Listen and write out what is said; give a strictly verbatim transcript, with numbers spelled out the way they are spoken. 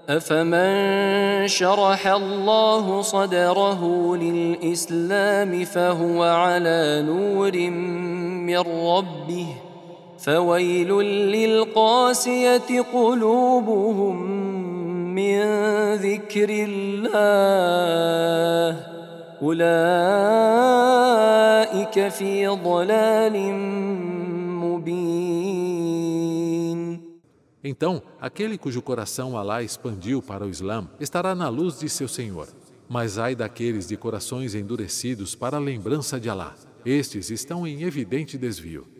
أفمن شرح الله صدره للإسلام فهو على نور من ربه فويل للقاسية قلوبهم من ذكر الله أولئك في ضلال مبين. Então, aquele cujo coração Alá expandiu para o Islã estará na luz de seu Senhor. Mas ai daqueles de corações endurecidos para a lembrança de Alá. Estes estão em evidente desvio.